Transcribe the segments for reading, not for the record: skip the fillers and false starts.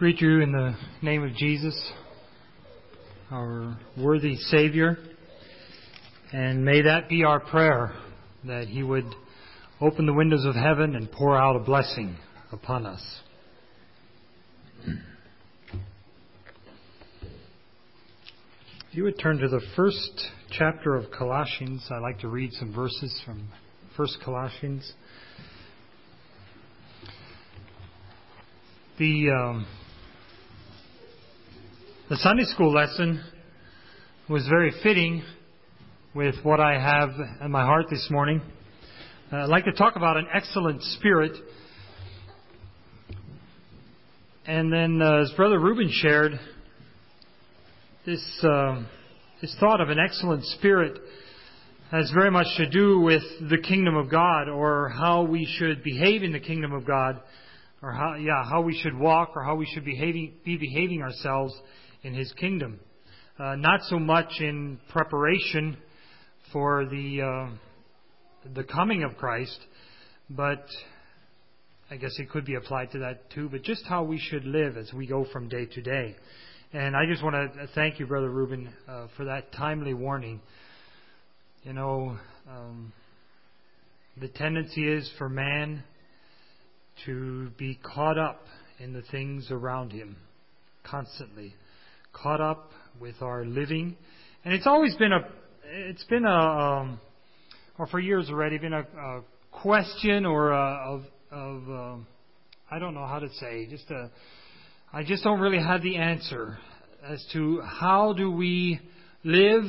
Greet you in the name of Jesus, our worthy Savior. And may that be our prayer, that He would open the windows of heaven and pour out a blessing upon us. If you would turn to the first chapter of Colossians, I'd like to read some verses from 1 Colossians. The Sunday school lesson was very fitting with what I have in my heart this morning. I'd like to talk about an excellent spirit. And then, as Brother Reuben shared, this thought of an excellent spirit has very much to do with the kingdom of God, or how we should behave in the kingdom of God, or how we should walk, or how we should be behaving ourselves in His kingdom. Not so much in preparation for the coming of Christ, but I guess it could be applied to that too, but just how we should live as we go from day to day. And I just want to thank you, Brother Reuben, for that timely warning. You know, the tendency is for man to be caught up in the things around him constantly, caught up with our living. And it's always been or for years already, been a question or I don't know how to say, I just don't really have the answer as to how do we live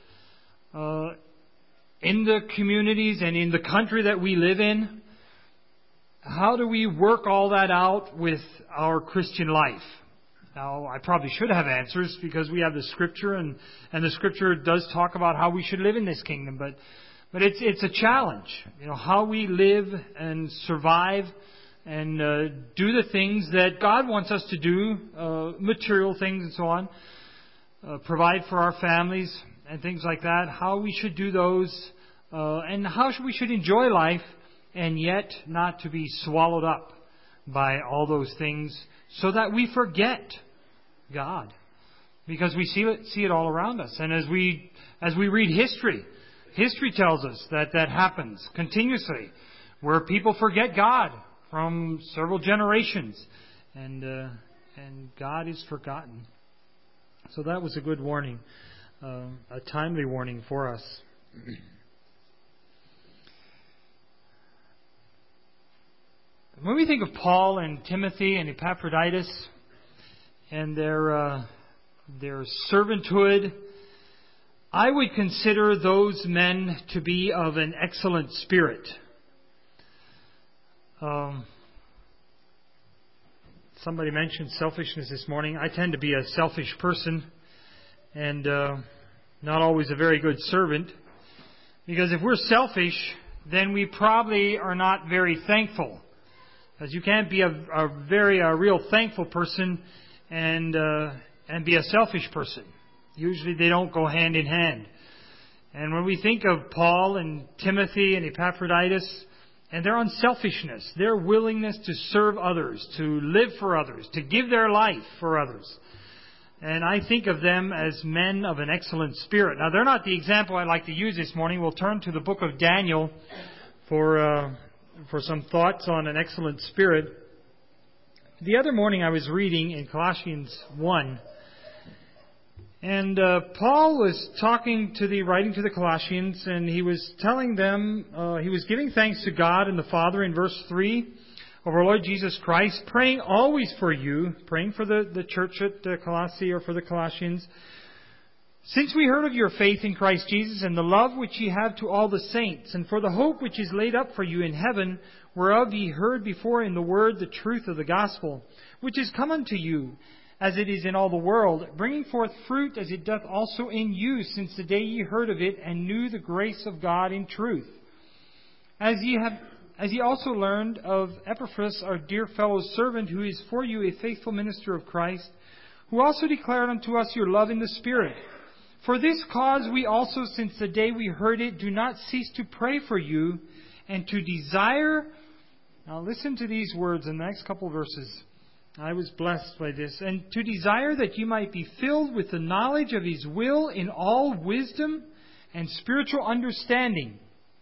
in the communities and in the country that we live in. How do we work all that out with our Christian life? Now, I probably should have answers because we have the Scripture, and the Scripture does talk about how we should live in this kingdom. But it's a challenge, you know, how we live and survive and do the things that God wants us to do, material things and so on, provide for our families and things like that. How we should do those, and how we should enjoy life, and yet not to be swallowed up by all those things, so that we forget God, because we see it all around us. And as we read history tells us that happens continuously, where people forget God from several generations, and God is forgotten. So that was a good warning, a timely warning for us. When we think of Paul and Timothy and Epaphroditus and their servanthood, I would consider those men to be of an excellent spirit. Somebody mentioned selfishness this morning. I tend to be a selfish person and not always a very good servant, because if we're selfish, then we probably are not very thankful. Because you can't be a real thankful person and be a selfish person. Usually they don't go hand in hand. And when we think of Paul and Timothy and Epaphroditus and their unselfishness, their willingness to serve others, to live for others, to give their life for others, and I think of them as men of an excellent spirit. Now, they're not the example I'd like to use this morning. We'll turn to the book of Daniel for some thoughts on an excellent spirit. The other morning I was reading in Colossians 1, and Paul was writing to the Colossians, and he was telling them, he was giving thanks to God and the Father in verse 3 of our Lord Jesus Christ, praying always for you, praying for the church at Colossae, or for the Colossians, since we heard of your faith in Christ Jesus and the love which ye have to all the saints, and for the hope which is laid up for you in heaven, whereof ye heard before in the word the truth of the gospel, which is come unto you, as it is in all the world, bringing forth fruit as it doth also in you, since the day ye heard of it, and knew the grace of God in truth. As ye also learned of Epaphras, our dear fellow servant, who is for you a faithful minister of Christ, who also declared unto us your love in the Spirit. For this cause we also, since the day we heard it, do not cease to pray for you, and to desire... Now listen to these words in the next couple of verses. I was blessed by this. And to desire that you might be filled with the knowledge of His will in all wisdom and spiritual understanding.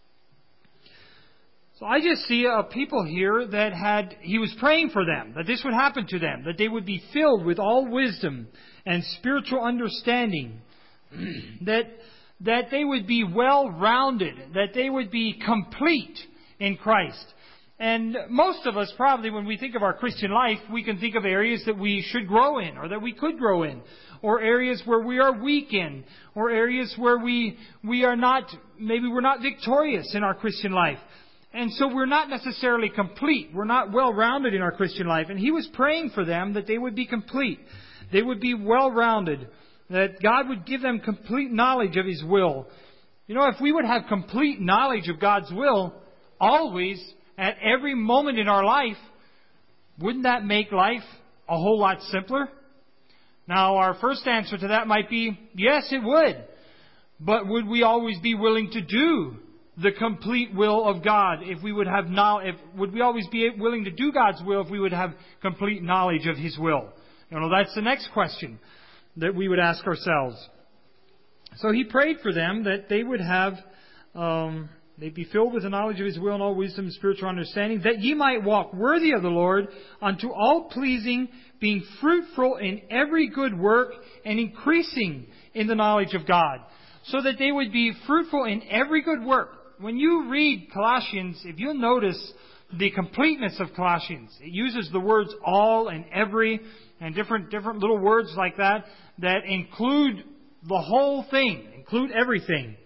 So I just see people here that He was praying for them, that this would happen to them, that they would be filled with all wisdom and spiritual understanding, that they would be well-rounded, that they would be complete in Christ. And most of us probably, when we think of our Christian life, we can think of areas that we should grow in, or that we could grow in, or areas where we are weak in, or areas where we are not, maybe we're not victorious in our Christian life. And so we're not necessarily complete. We're not well-rounded in our Christian life. And he was praying for them that they would be complete. They would be well-rounded. That God would give them complete knowledge of His will. You know, if we would have complete knowledge of God's will, always, at every moment in our life, wouldn't that make life a whole lot simpler? Now, our first answer to that might be, yes, it would. But would we always be willing to do the complete will of God if we would have knowledge? Would we always be willing to do God's will if we would have complete knowledge of His will? You know, that's the next question that we would ask ourselves. So he prayed for them that they would have, they'd be filled with the knowledge of His will and all wisdom and spiritual understanding, that ye might walk worthy of the Lord unto all pleasing, being fruitful in every good work and increasing in the knowledge of God. So that they would be fruitful in every good work. When you read Colossians, if you'll notice the completeness of Colossians, it uses the words all and every and different little words like that include the whole thing, include everything.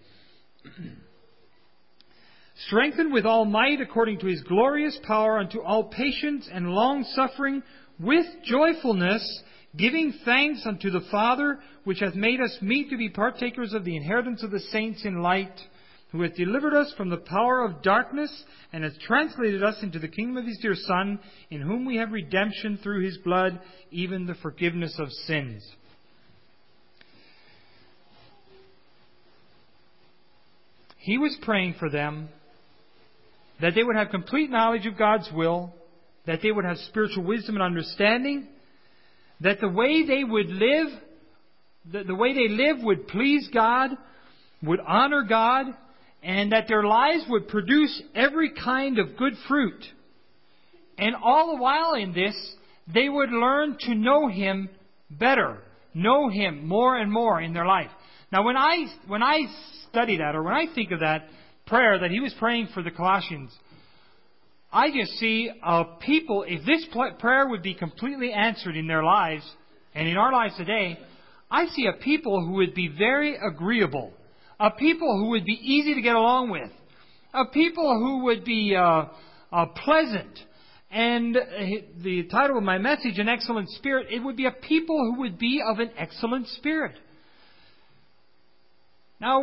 Strengthened with all might according to His glorious power unto all patience and long suffering with joyfulness, giving thanks unto the Father, which hath made us meet to be partakers of the inheritance of the saints in light, who hath delivered us from the power of darkness, and hath translated us into the kingdom of His dear Son, in whom we have redemption through His blood, even the forgiveness of sins. He was praying for them that they would have complete knowledge of God's will, that they would have spiritual wisdom and understanding, that the way they would live, the way they live would please God, would honor God, and that their lives would produce every kind of good fruit. And all the while in this, they would learn to know Him better, know Him more and more in their life. Now, when I study that, or when I think of that prayer that he was praying for the Colossians, I just see people, if this prayer would be completely answered in their lives, and in our lives today, I see a people who would be very agreeable, a people who would be easy to get along with, a people who would be pleasant. And the title of my message, An Excellent Spirit, it would be a people who would be of an excellent spirit. Now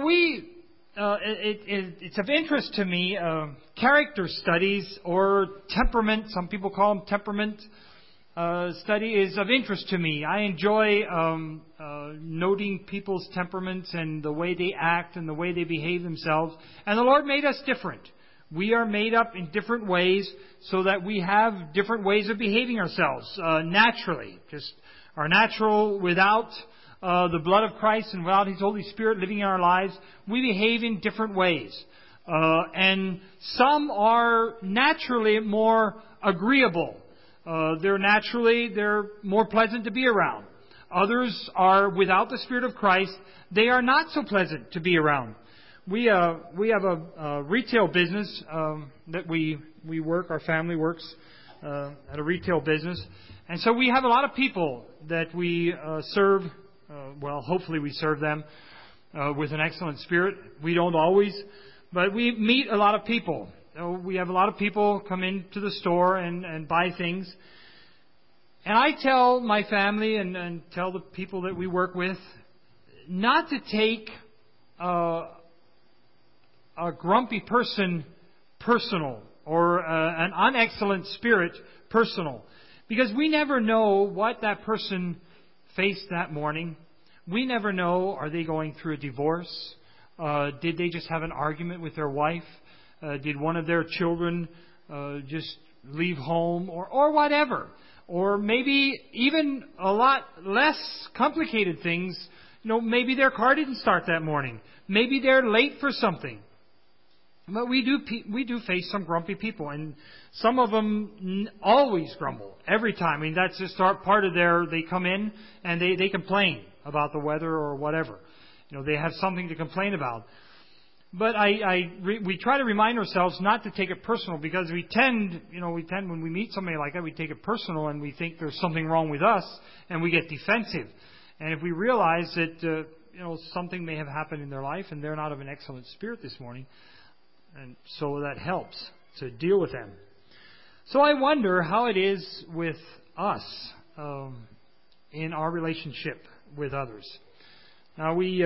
it's of interest to me, character studies or temperament, some people call them temperament study, is of interest to me. I enjoy noting people's temperaments and the way they act and the way they behave themselves. And the Lord made us different. We are made up in different ways so that we have different ways of behaving ourselves naturally. Just our natural without the blood of Christ and without His Holy Spirit living in our lives, we behave in different ways. And some are naturally more agreeable. They're more pleasant to be around. Others are without the Spirit of Christ. They are not so pleasant to be around. We have a retail business that we work. Our family works at a retail business, and so we have a lot of people that we serve. Hopefully we serve them with an excellent spirit. We don't always, but we meet a lot of people. We have a lot of people come into the store and buy things. And I tell my family and tell the people that we work with not to take a grumpy person personal or an unexcellent spirit personal. Because we never know what that person faced that morning. We never know, are they going through a divorce? Did they just have an argument with their wife? Did one of their children just leave home or whatever. Or maybe even a lot less complicated things. Maybe their car didn't start that morning. Maybe they're late for something. But we do face some grumpy people, and some of them always grumble every time. I mean, that's just part of they come in and they complain about the weather or whatever. They have something to complain about. But we try to remind ourselves not to take it personal, because we tend when we meet somebody like that, we take it personal and we think there's something wrong with us and we get defensive. And if we realize that something may have happened in their life and they're not of an excellent spirit this morning, and so that helps to deal with them. So I wonder how it is with us in our relationship with others. Now we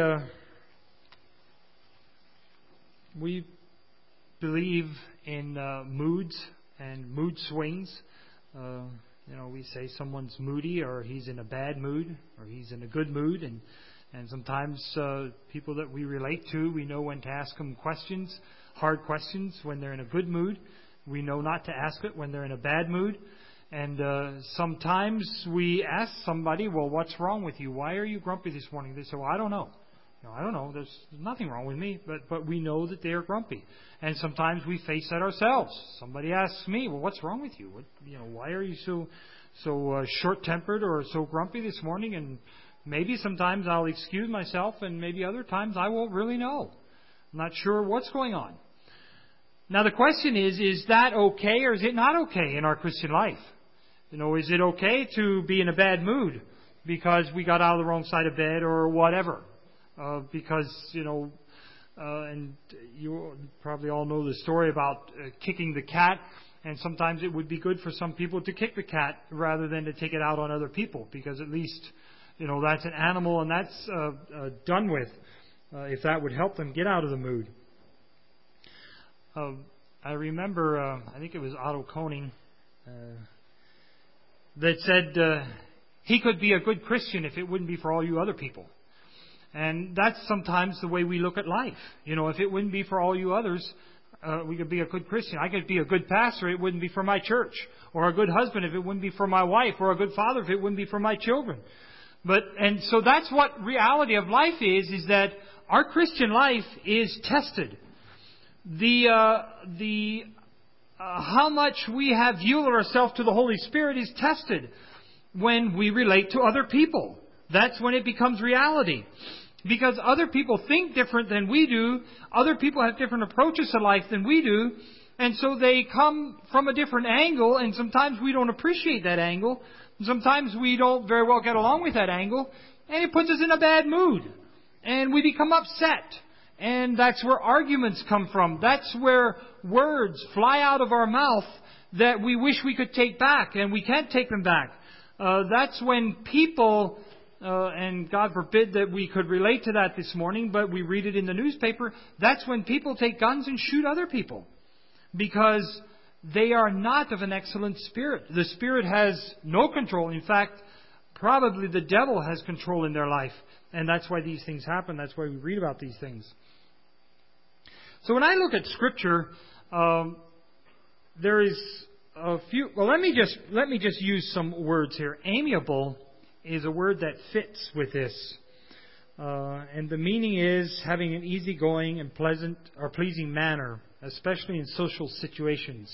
believe in moods and mood swings. We say someone's moody, or he's in a bad mood, or he's in a good mood, and sometimes people that we relate to, we know when to ask them questions, hard questions, when they're in a good mood. We know not to ask it when they're in a bad mood. And sometimes we ask somebody, well, what's wrong with you? Why are you grumpy this morning? They say, well, I don't know. I don't know. There's nothing wrong with me. But we know that they are grumpy. And sometimes we face that ourselves. Somebody asks me, well, what's wrong with you? Why are you so short-tempered or so grumpy this morning? And maybe sometimes I'll excuse myself, and maybe other times I won't really know. I'm not sure what's going on. Now the question is that okay or is it not okay in our Christian life? Is it okay to be in a bad mood because we got out of the wrong side of bed or whatever? And you probably all know the story about kicking the cat. And sometimes it would be good for some people to kick the cat rather than to take it out on other people, because at least, that's an animal and that's done with, if that would help them get out of the mood. I remember, I think it was Otto Koning, that said he could be a good Christian if it wouldn't be for all you other people. And that's sometimes the way we look at life. If it wouldn't be for all you others, we could be a good Christian. I could be a good pastor, it wouldn't be for my church. Or a good husband if it wouldn't be for my wife. Or a good father if it wouldn't be for my children. And so that's what reality of life is that our Christian life is tested. How much we have yielded ourselves to the Holy Spirit is tested when we relate to other people. That's when it becomes reality. Because other people think different than we do. Other people have different approaches to life than we do. And so they come from a different angle, and sometimes we don't appreciate that angle. Sometimes we don't very well get along with that angle, and it puts us in a bad mood. And we become upset. And that's where arguments come from. That's where words fly out of our mouth that we wish we could take back, and we can't take them back. That's when people, and God forbid that we could relate to that this morning, but we read it in the newspaper, that's when people take guns and shoot other people. Because they are not of an excellent spirit. The Spirit has no control. In fact, probably the devil has control in their life. And that's why these things happen. That's why we read about these things. So when I look at Scripture, there is a few. Well, let me just use some words here. Amiable is a word that fits with this, and the meaning is having an easygoing and pleasant or pleasing manner, especially in social situations.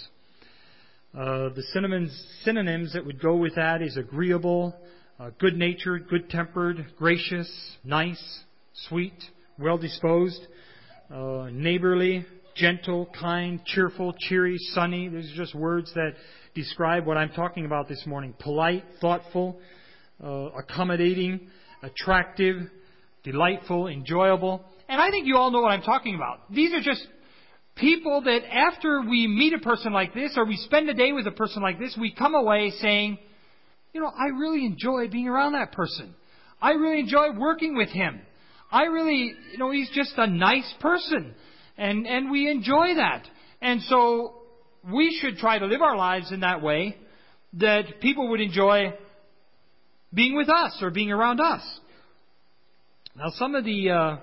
The synonyms that would go with that is agreeable, good-natured, good-tempered, gracious, nice, sweet, well-disposed, neighborly, gentle, kind, cheerful, cheery, sunny. These are just words that describe what I'm talking about this morning. Polite, thoughtful, accommodating, attractive, delightful, enjoyable. And I think you all know what I'm talking about. These are just people that after we meet a person like this, or we spend a day with a person like this, we come away saying, I really enjoy being around that person. I really enjoy working with him. I really, he's just a nice person. And we enjoy that. And so we should try to live our lives in that way, that people would enjoy being with us or being around us. Now, some of the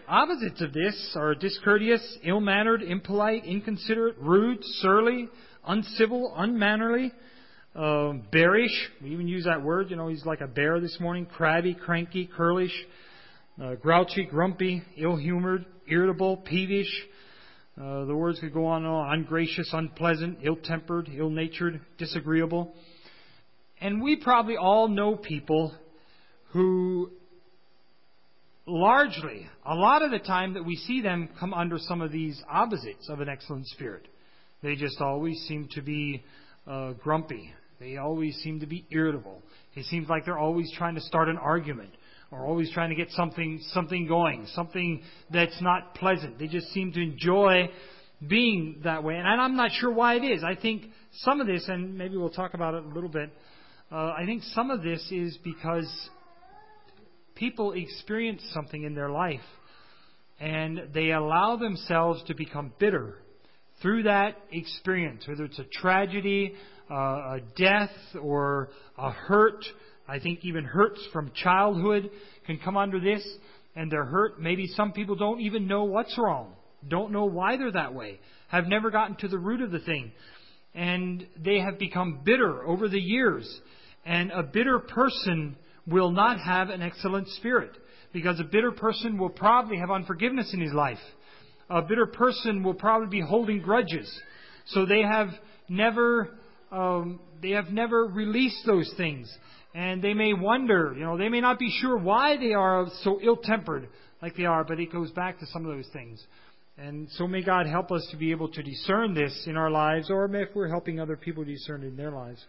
opposites of this are discourteous, ill-mannered, impolite, inconsiderate, rude, surly, uncivil, unmannerly, bearish. We even use that word. He's like a bear this morning. Crabby, cranky, curlish, grouchy, grumpy, ill-humored, irritable, peevish. The words could go on and on. Ungracious, unpleasant, ill-tempered, ill-natured, disagreeable. And we probably all know people who largely, a lot of the time that we see them come under some of these opposites of an excellent spirit. They just always seem to be grumpy. They always seem to be irritable. It seems like they're always trying to start an argument or always trying to get something going, something that's not pleasant. They just seem to enjoy being that way. And I'm not sure why it is. I think some of this, and maybe we'll talk about it a little bit, I think some of this is because people experience something in their life and they allow themselves to become bitter through that experience, whether it's a tragedy, a death, or a hurt. I think even hurts from childhood can come under this, and they're hurt. Maybe some people don't even know what's wrong, don't know why they're that way, have never gotten to the root of the thing, and they have become bitter over the years. And a bitter person will not have an excellent spirit, because a bitter person will probably have unforgiveness in his life. A bitter person will probably be holding grudges. So they have never released those things. And they may wonder, they may not be sure why they are so ill-tempered like they are, but it goes back to some of those things. And so may God help us to be able to discern this in our lives, or if we're helping other people discern it in their lives.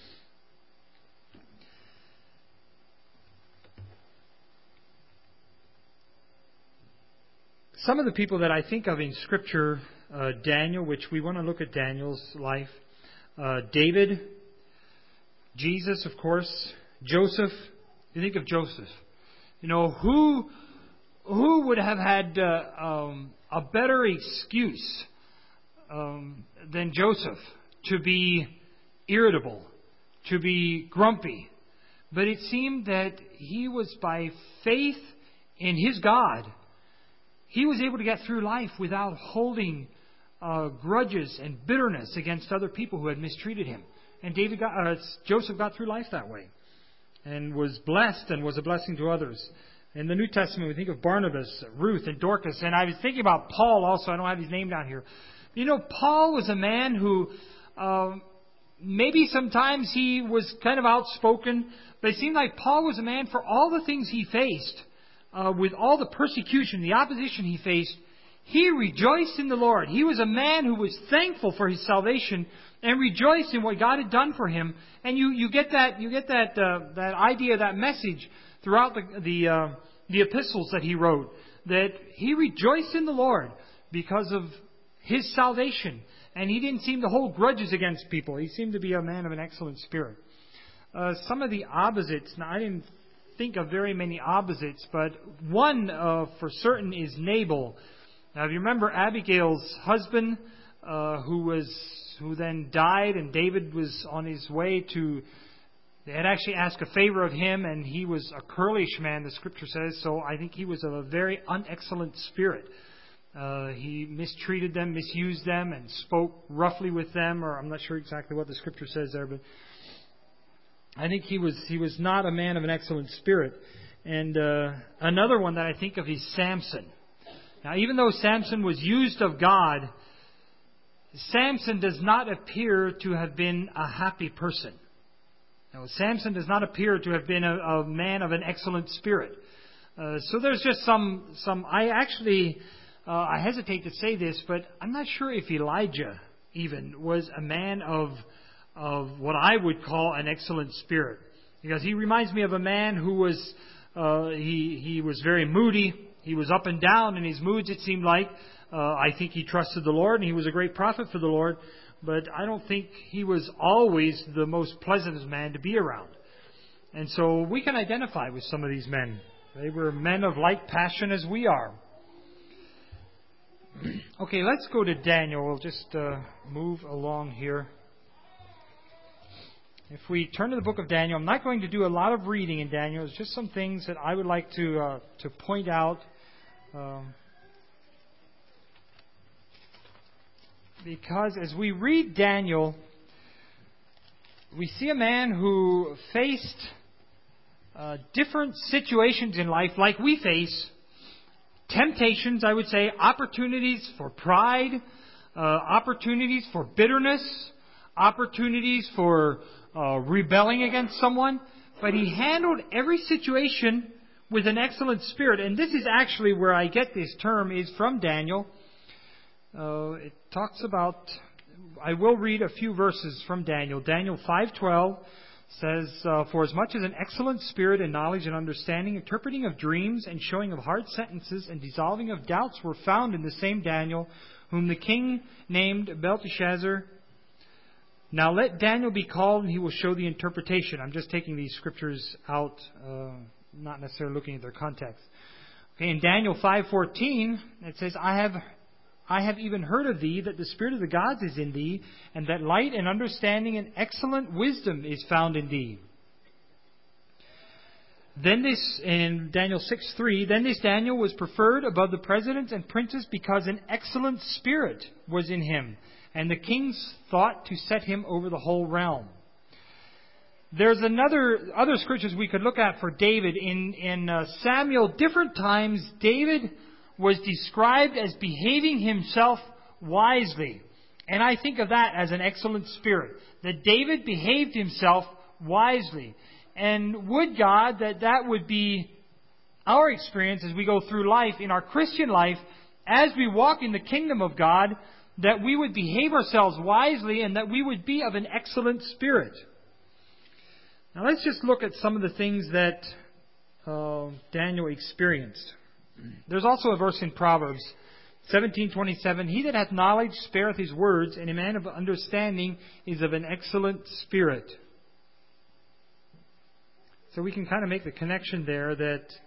Some of the people that I think of in Scripture, Daniel, which we want to look at Daniel's life, David, Jesus, of course, Joseph. You think of Joseph. Who would have had a better excuse than Joseph to be irritable, to be grumpy? But it seemed that he was, by faith in his God, he was able to get through life without holding grudges and bitterness against other people who had mistreated him. And Joseph got through life that way and was blessed and was a blessing to others. In the New Testament, we think of Barnabas, Ruth, and Dorcas. And I was thinking about Paul also. I don't have his name down here. Paul was a man who maybe sometimes he was kind of outspoken, but it seemed like Paul was a man, for all the things he faced, with all the persecution, the opposition he faced, he rejoiced in the Lord. He was a man who was thankful for his salvation and rejoiced in what God had done for him. And you get that idea, that message throughout the epistles that he wrote, that he rejoiced in the Lord because of his salvation, and he didn't seem to hold grudges against people. He seemed to be a man of an excellent spirit. Some of the opposites. Now, I didn't think of very many opposites, but one for certain is Nabal. Now, if you remember Abigail's husband, who then died, and David was on his way to. They had actually asked a favor of him, and he was a curlish man, the Scripture says. So I think he was of a very unexcellent spirit. He mistreated them, misused them, and spoke roughly with them, or I'm not sure exactly what the Scripture says there, but I think he was not a man of an excellent spirit. And another one that I think of is Samson. Now, even though Samson was used of God, Samson does not appear to have been a happy person. Now, Samson does not appear to have been a man of an excellent spirit. So there's just some. I hesitate to say this, but I'm not sure if Elijah even was a man of what I would call an excellent spirit, because he reminds me of a man who was he was very moody. He was up and down in his moods, it seemed like. I think he trusted the Lord, and he was a great prophet for the Lord. But I don't think he was always the most pleasant man to be around. And so we can identify with some of these men. They were men of like passion as we are. Okay, let's go to Daniel. We'll just move along here. If we turn to the book of Daniel, I'm not going to do a lot of reading in Daniel. It's just some things that I would like to point out Because as we read Daniel, we see a man who faced different situations in life like we face. Temptations, I would say, opportunities for pride, opportunities for bitterness, opportunities for rebelling against someone. But he handled every situation with an excellent spirit. And this is actually where I get this term, is from Daniel. It talks about, I will read a few verses from Daniel. Daniel 5:12 says, "For as much as an excellent spirit and knowledge and understanding, interpreting of dreams and showing of hard sentences and dissolving of doubts were found in the same Daniel, whom the king named Belteshazzar. Now let Daniel be called, and he will show the interpretation." I'm just taking these scriptures out, not necessarily looking at their context. Okay, in Daniel 5:14, it says, I have even heard of thee, that the spirit of the gods is in thee, and that light and understanding and excellent wisdom is found in thee. Then this, in Daniel 6:3, then this Daniel was preferred above the presidents and princes because an excellent spirit was in him, and the kings thought to set him over the whole realm. There's other scriptures we could look at for David. In Samuel, different times, David was described as behaving himself wisely. And I think of that as an excellent spirit, that David behaved himself wisely. And would God that would be our experience as we go through life, in our Christian life, as we walk in the kingdom of God, that we would behave ourselves wisely and that we would be of an excellent spirit. Now let's just look at some of the things that Daniel experienced. There's also a verse in Proverbs 17:27. "He that hath knowledge spareth his words, and a man of understanding is of an excellent spirit." So we can kind of make the connection there that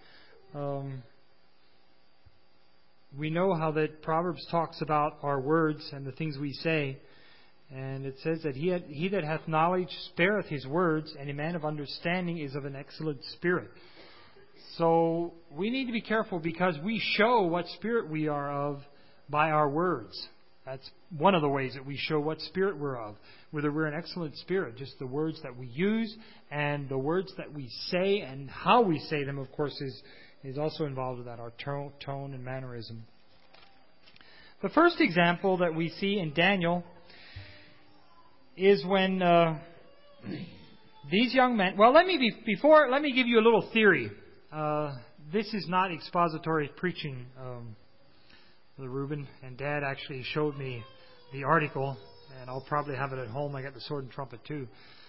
we know how that Proverbs talks about our words and the things we say. And it says that he that hath knowledge spareth his words, and a man of understanding is of an excellent spirit. So we need to be careful, because we show what spirit we are of by our words. That's one of the ways that we show what spirit we're of. Whether we're an excellent spirit, just the words that we use and the words that we say and how we say them, of course, is also involved with that, our tone and mannerism. The first example that we see in Daniel is when these young men... Well, let me give you a little theory. This is not expository preaching, Reuben, and Dad actually showed me the article, and I'll probably have it at home. I got the Sword and Trumpet too,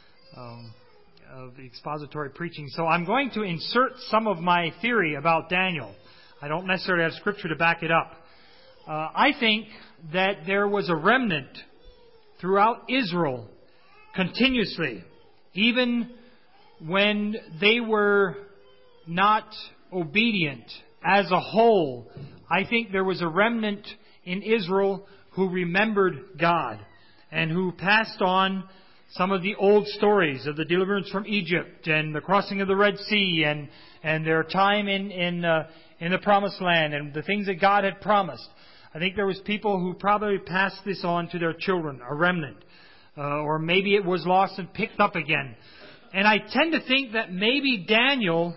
of the expository preaching. So I'm going to insert some of my theory about Daniel. I don't necessarily have scripture to back it up. I think that there was a remnant throughout Israel continuously, even when they were not obedient as a whole. I think there was a remnant in Israel who remembered God and who passed on some of the old stories of the deliverance from Egypt and the crossing of the Red Sea and their time in the Promised Land and the things that God had promised. I think there was people who probably passed this on to their children, a remnant, or maybe it was lost and picked up again. And I tend to think that maybe Daniel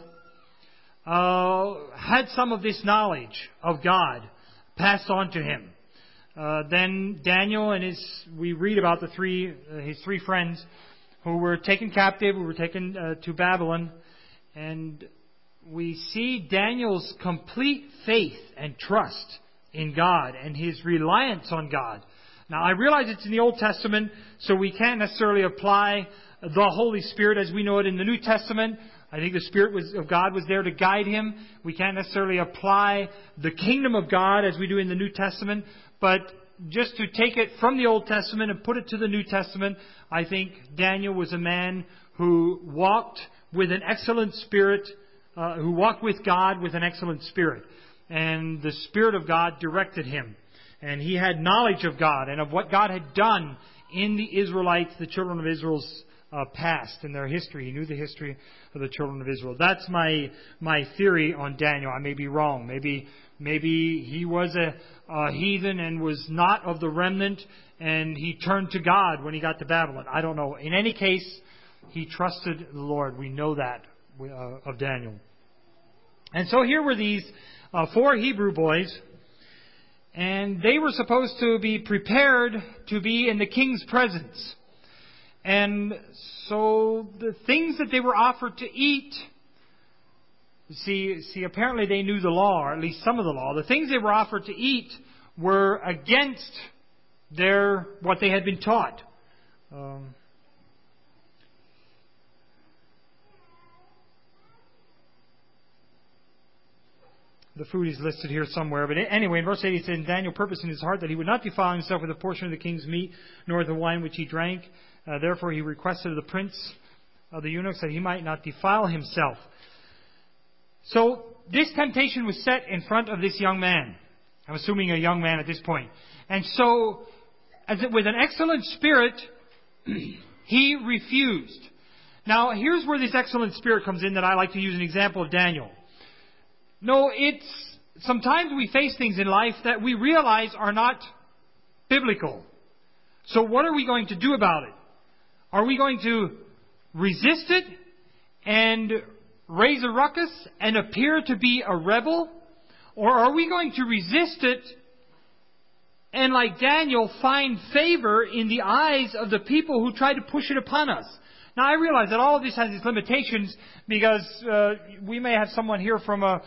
had some of this knowledge of God passed on to him. Then Daniel and we read about his three friends who were taken captive, who were taken to Babylon, and we see Daniel's complete faith and trust in God and his reliance on God. Now, I realize it's in the Old Testament, so we can't necessarily apply the Holy Spirit as we know it in the New Testament. I think the Spirit of God was there to guide him. We can't necessarily apply the kingdom of God as we do in the New Testament. But just to take it from the Old Testament and put it to the New Testament, I think Daniel was a man who walked with an excellent spirit, who walked with God with an excellent spirit. And the Spirit of God directed him. And he had knowledge of God and of what God had done in the Israelites, the children of Israel's past and their history. He knew the history of the children of Israel. That's my theory on Daniel. I may be wrong. Maybe he was a heathen and was not of the remnant, and he turned to God when he got to Babylon. I don't know. In any case, he trusted the Lord. We know that of Daniel. And so here were these 4 Hebrew boys, and they were supposed to be prepared to be in the king's presence. And so the things that they were offered to eat, see, apparently they knew the law, or at least some of the law. The things they were offered to eat were against what they had been taught. The food is listed here somewhere. But anyway, in verse 8 it says, "And Daniel purposed in his heart that he would not defile himself with a portion of the king's meat, nor the wine which he drank. Therefore he requested of the prince of the eunuchs that he might not defile himself." So this temptation was set in front of this young man. I'm assuming a young man at this point. And so, with an excellent spirit, he refused. Now, here's where this excellent spirit comes in that I like to use an example of Daniel. No, sometimes we face things in life that we realize are not biblical. So what are we going to do about it? Are we going to resist it and raise a ruckus and appear to be a rebel? Or are we going to resist it and, like Daniel, find favor in the eyes of the people who try to push it upon us? Now, I realize that all of this has its limitations because we may have someone here from a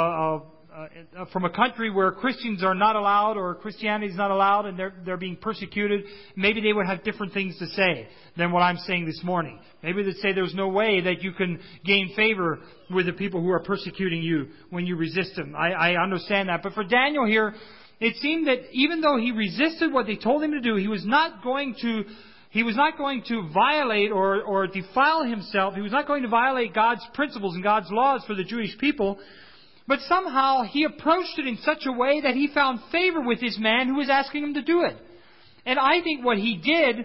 country where Christians are not allowed or Christianity is not allowed and they're being persecuted. Maybe they would have different things to say than what I'm saying this morning. Maybe they'd say there's no way that you can gain favor with the people who are persecuting you when you resist them. I understand that. But for Daniel here, it seemed that even though he resisted what they told him to do, he was not going to violate or defile himself. He was not going to violate God's principles and God's laws for the Jewish people. But somehow he approached it in such a way that he found favor with this man who was asking him to do it. And I think what he did,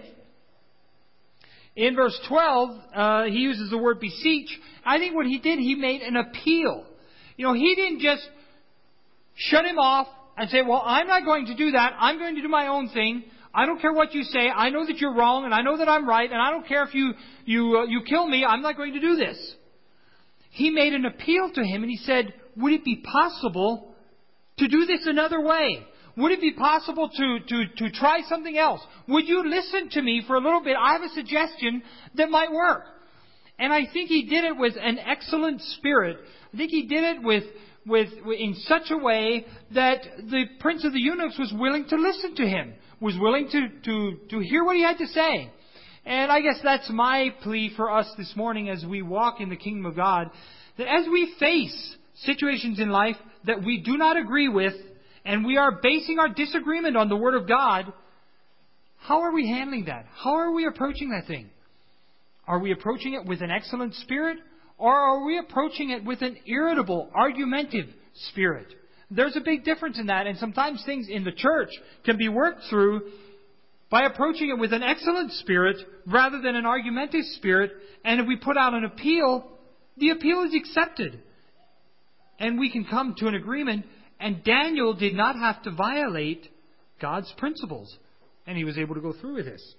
in verse 12, he uses the word beseech. I think what he did, he made an appeal. He didn't just shut him off and say, well, I'm not going to do that. I'm going to do my own thing. I don't care what you say. I know that you're wrong and I know that I'm right. And I don't care if you kill me. I'm not going to do this. He made an appeal to him and he said, would it be possible to do this another way? Would it be possible to try something else? Would you listen to me for a little bit? I have a suggestion that might work. And I think he did it with an excellent spirit. I think he did it in such a way that the prince of the eunuchs was willing to listen to him, was willing to hear what he had to say. And I guess that's my plea for us this morning as we walk in the kingdom of God, that as we face situations in life that we do not agree with, and we are basing our disagreement on the Word of God, how are we handling that? How are we approaching that thing? Are we approaching it with an excellent spirit, or are we approaching it with an irritable, argumentative spirit? There's a big difference in that, and sometimes things in the church can be worked through by approaching it with an excellent spirit rather than an argumentative spirit, and if we put out an appeal, the appeal is accepted. And we can come to an agreement. And Daniel did not have to violate God's principles. And he was able to go through with this.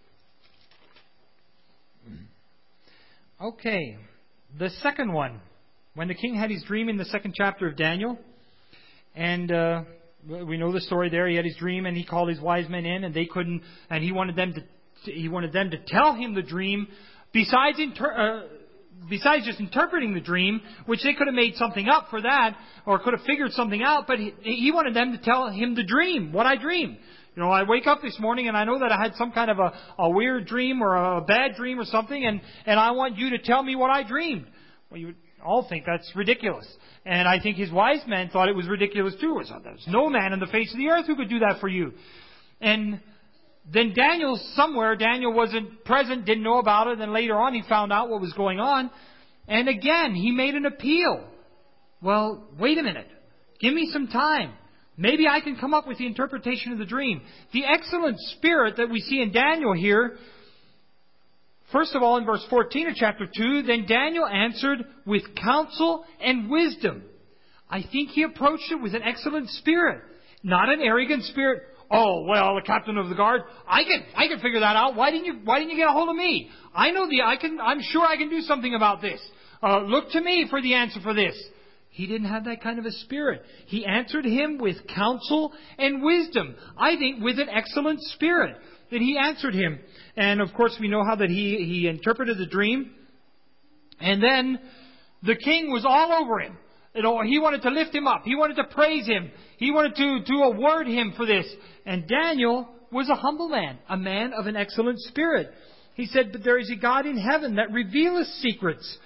Okay. The second one. When the king had his dream in the 2nd chapter of Daniel. And we know the story there. He had his dream and he called his wise men in. And they couldn't. And he wanted them to tell him the dream. Besides just interpreting the dream, which they could have made something up for that, or could have figured something out, but he wanted them to tell him the dream, what I dreamed. I wake up this morning and I know that I had some kind of a weird dream or a bad dream or something, and I want you to tell me what I dreamed. Well, you would all think that's ridiculous. And I think his wise men thought it was ridiculous too. So there's no man on the face of the earth who could do that for you. And then Daniel wasn't present, didn't know about it. Then later on he found out what was going on. And again, he made an appeal. Well, wait a minute. Give me some time. Maybe I can come up with the interpretation of the dream. The excellent spirit that we see in Daniel here First of all, in verse 14 of chapter 2, then Daniel answered with counsel and wisdom. I think he approached it with an excellent spirit, not an arrogant spirit. Oh, well, the captain of the guard, I can figure that out. Why didn't you get a hold of me? I'm sure I can do something about this. Look to me for the answer for this. He didn't have that kind of a spirit. He answered him with counsel and wisdom. I think with an excellent spirit that he answered him. And of course we know how that he interpreted the dream. And then the king was all over him. He wanted to lift him up. He wanted to praise him. He wanted to award him for this. And Daniel was a humble man, a man of an excellent spirit. He said, but there is a God in heaven that revealeth secrets.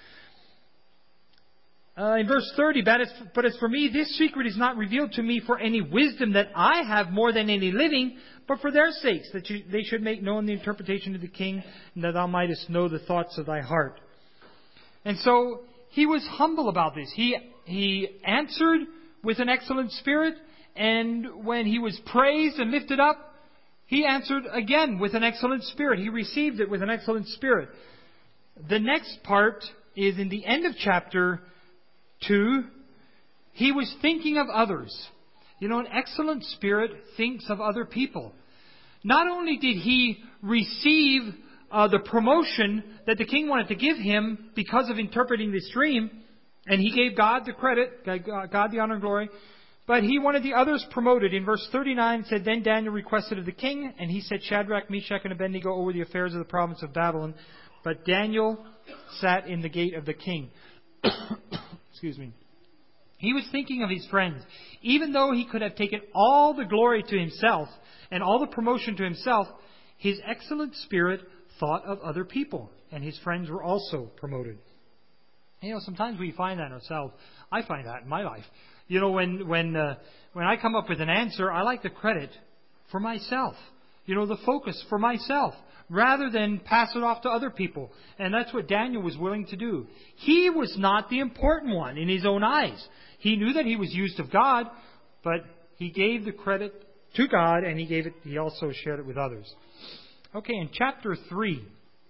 In verse 30, but as for me, this secret is not revealed to me for any wisdom that I have more than any living, but for their sakes, that they should make known the interpretation of the king, and that thou mightest know the thoughts of thy heart. And so he was humble about this. He answered with an excellent spirit, and when he was praised and lifted up, he answered again with an excellent spirit. He received it with an excellent spirit. The next part is in the end of chapter 2. He was thinking of others. An excellent spirit thinks of other people. Not only did he receive the promotion that the king wanted to give him because of interpreting this dream, and he gave God the credit, God the honor and glory, but he wanted the others promoted. In verse 39 it said, then Daniel requested of the king, and he set Shadrach, Meshach, and Abednego over the affairs of the province of Babylon. But Daniel sat in the gate of the king. Excuse me. He was thinking of his friends. Even though he could have taken all the glory to himself and all the promotion to himself, his excellent spirit thought of other people, and his friends were also promoted. Sometimes we find that ourselves. I find that in my life. When I come up with an answer, I like the credit for myself. The focus for myself, rather than pass it off to other people. And that's what Daniel was willing to do. He was not the important one in his own eyes. He knew that he was used of God, but he gave the credit to God, and he also shared it with others. Okay, in chapter 3,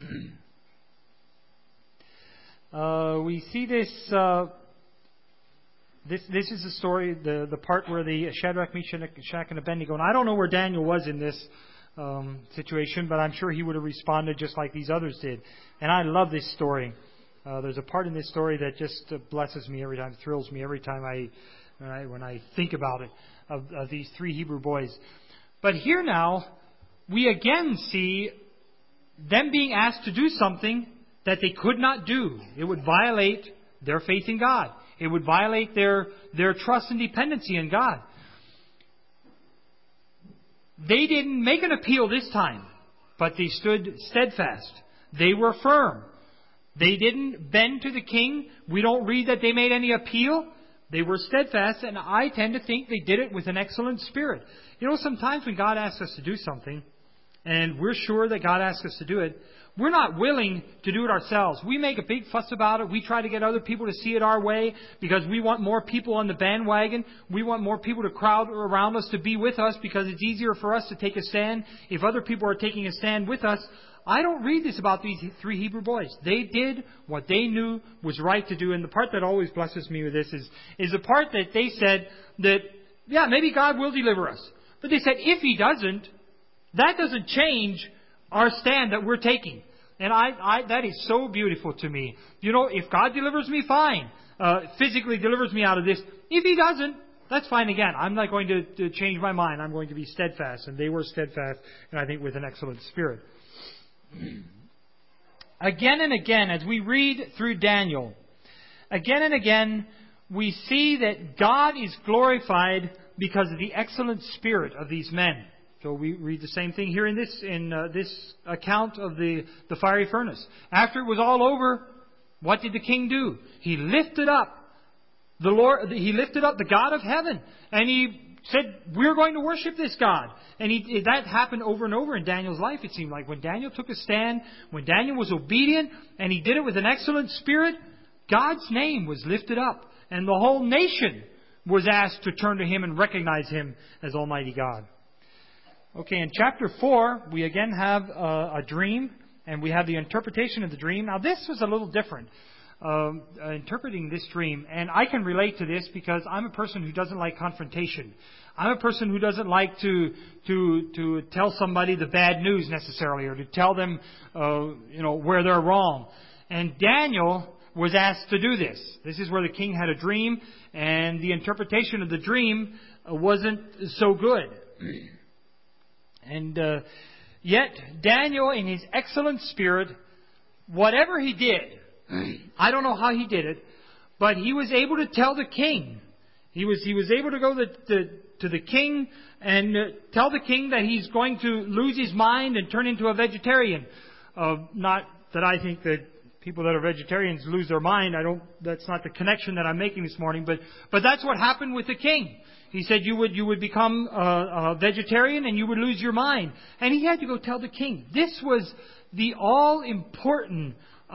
we see this. This is the story, the part where the Shadrach, Meshach, and Abednego. And I don't know where Daniel was in this situation, but I'm sure he would have responded just like these others did. And I love this story. There's a part in this story that just blesses me every time, thrills me every time when I think about it, of these 3 Hebrew boys. But here now, we again see them being asked to do something that they could not do. It would violate their faith in God. It would violate their trust and dependency in God. They didn't make an appeal this time, but they stood steadfast. They were firm. They didn't bend to the king. We don't read that they made any appeal. They were steadfast, and I tend to think they did it with an excellent spirit. Sometimes when God asks us to do something, and we're sure that God asks us to do it, we're not willing to do it ourselves. We make a big fuss about it. We try to get other people to see it our way because we want more people on the bandwagon. We want more people to crowd around us to be with us because it's easier for us to take a stand if other people are taking a stand with us. I don't read this about these 3 Hebrew boys. They did what they knew was right to do. And the part that always blesses me with this is the part that they said that, yeah, maybe God will deliver us. But they said, if He doesn't, that doesn't change our stand that we're taking. And that is so beautiful to me. If God delivers me, fine. Physically delivers me out of this. If He doesn't, that's fine again. I'm not going to change my mind. I'm going to be steadfast. And they were steadfast, and I think with an excellent spirit. Again and again, as we read through Daniel, again and again, we see that God is glorified because of the excellent spirit of these men. So we read the same thing here in this account of the fiery furnace. After it was all over, what did the king do? He lifted up the Lord. He lifted up the God of heaven, and he said, "We're going to worship this God." And that happened over and over in Daniel's life. It seemed like when Daniel took a stand, when Daniel was obedient, and he did it with an excellent spirit, God's name was lifted up, and the whole nation was asked to turn to Him and recognize Him as Almighty God. Okay, in chapter 4, we again have a dream. and we have the interpretation of the dream. Now, this was a little different, interpreting this dream. And I can relate to this because I'm a person who doesn't like confrontation. I'm a person who doesn't like to tell somebody the bad news necessarily, or to tell them, where they're wrong. And Daniel was asked to do this. This is where the king had a dream, and the interpretation of the dream wasn't so good. And yet, Daniel, in his excellent spirit, whatever he did, I don't know how he did it, but he was able to tell the king. He was able to go to the king and tell the king that he's going to lose his mind and turn into a vegetarian. Not that I think that people that are vegetarians lose their mind. That's not the connection that I'm making this morning. But that's what happened with the king. He said you would become a vegetarian and you would lose your mind. And he had to go tell the king. This was the all-important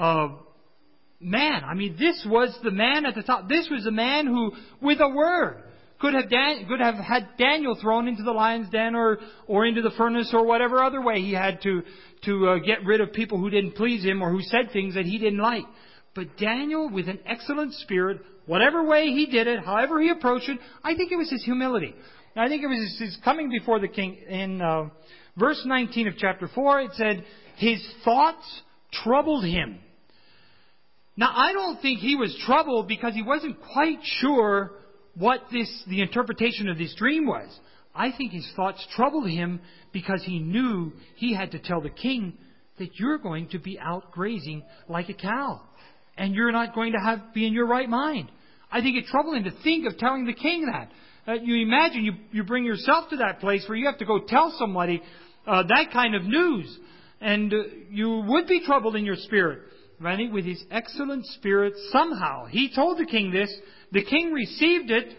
man. I mean, this was the man at the top. This was the man who, with a word, could have had Daniel thrown into the lion's den or into the furnace or whatever other way he had to get rid of people who didn't please him or who said things that he didn't like. But Daniel, with an excellent spirit, whatever way he did it, however he approached it, I think it was his humility. I think it was his coming before the king. In verse 19 of chapter 4, it said, his thoughts troubled him. Now, I don't think he was troubled because he wasn't quite sure what the interpretation of this dream was. I think his thoughts troubled him because he knew he had to tell the king that you're going to be out grazing like a cow. And you're not going to be in your right mind. I think it troubled him to think of telling the king that. You imagine you bring yourself to that place where you have to go tell somebody that kind of news. And you would be troubled in your spirit. But I think with his excellent spirit, somehow, he told the king this. The king received it.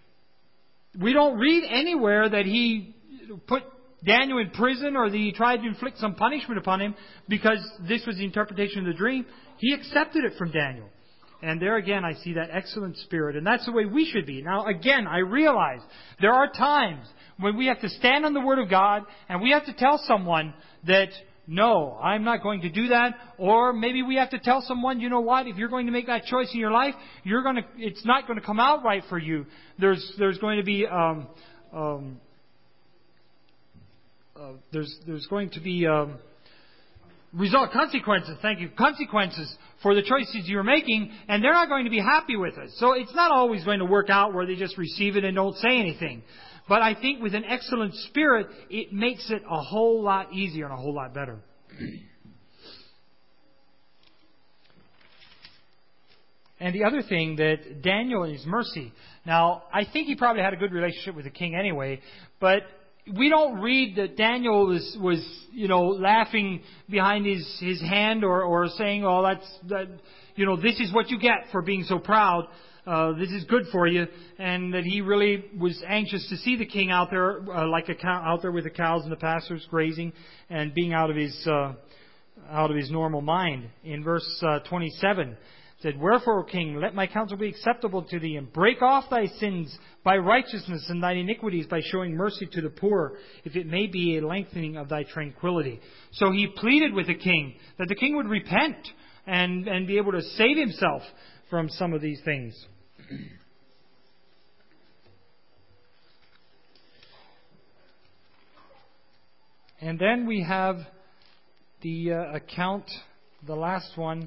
We don't read anywhere that he put Daniel in prison or that he tried to inflict some punishment upon him because this was the interpretation of the dream. He accepted it from Daniel. And there again, I see that excellent spirit. And that's the way we should be. Now, again, I realize there are times when we have to stand on the Word of God and we have to tell someone that, no, I'm not going to do that. Or maybe we have to tell someone, you know what, if you're going to make that choice in your life, it's not going to come out right for you. There's going to be there's going to be consequences. Thank you, consequences for the choices you're making, and they're not going to be happy with it. So it's not always going to work out where they just receive it and don't say anything. But I think with an excellent spirit, it makes it a whole lot easier and a whole lot better. And the other thing that Daniel in his mercy. Now, I think he probably had a good relationship with the king anyway, but we don't read that Daniel was laughing behind his hand or saying, "Oh, this is what you get for being so proud. This is good for you," and that he really was anxious to see the king out there like a cow out there with the cows and the pastures grazing and being out of his normal mind. In verse 27. Said, "Wherefore, O king, let my counsel be acceptable to thee, and break off thy sins by righteousness and thine iniquities by showing mercy to the poor, if it may be a lengthening of thy tranquility." So he pleaded with the king that the king would repent and be able to save himself from some of these things. And then we have the account, the last one,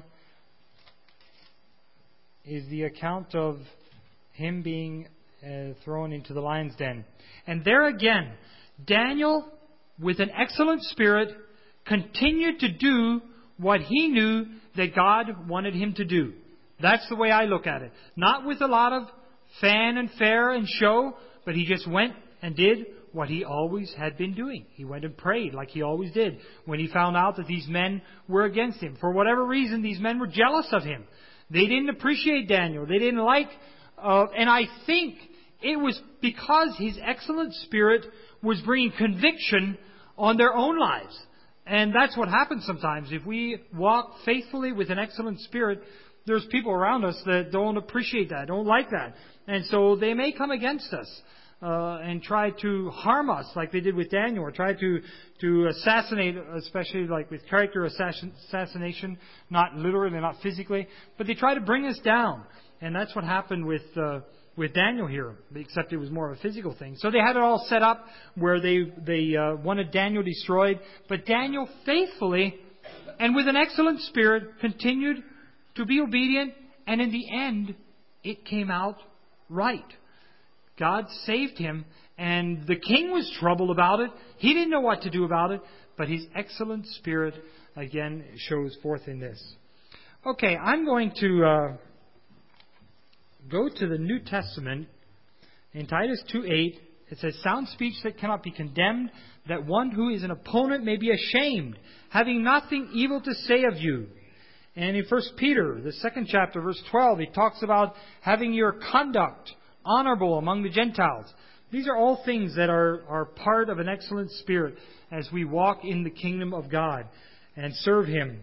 is the account of him being thrown into the lion's den. And there again, Daniel, with an excellent spirit, continued to do what he knew that God wanted him to do. That's the way I look at it. Not with a lot of fanfare and show, but he just went and did what he always had been doing. He went and prayed like he always did when he found out that these men were against him. For whatever reason, these men were jealous of him. They didn't appreciate Daniel. They didn't like... and I think it was because his excellent spirit was bringing conviction on their own lives. And that's what happens sometimes. If we walk faithfully with an excellent spirit, there's people around us that don't appreciate that, don't like that. And so they may come against us. and try to harm us like they did with Daniel, or try to assassinate, especially like with character assassination, not literally, not physically, but they try to bring us down. And that's what happened with Daniel here, except it was more of a physical thing. So they had it all set up where they wanted Daniel destroyed, but Daniel faithfully and with an excellent spirit continued to be obedient, and in the end, it came out right. God saved him, and the king was troubled about it. He didn't know what to do about it, but his excellent spirit, again, shows forth in this. Okay, I'm going to go to the New Testament. In Titus 2:8, it says, "Sound speech that cannot be condemned, that one who is an opponent may be ashamed, having nothing evil to say of you." And in 1 Peter, the 2nd chapter, verse 12, he talks about having your conduct honorable among the Gentiles. These are all things that are part of an excellent spirit as we walk in the kingdom of God and serve Him.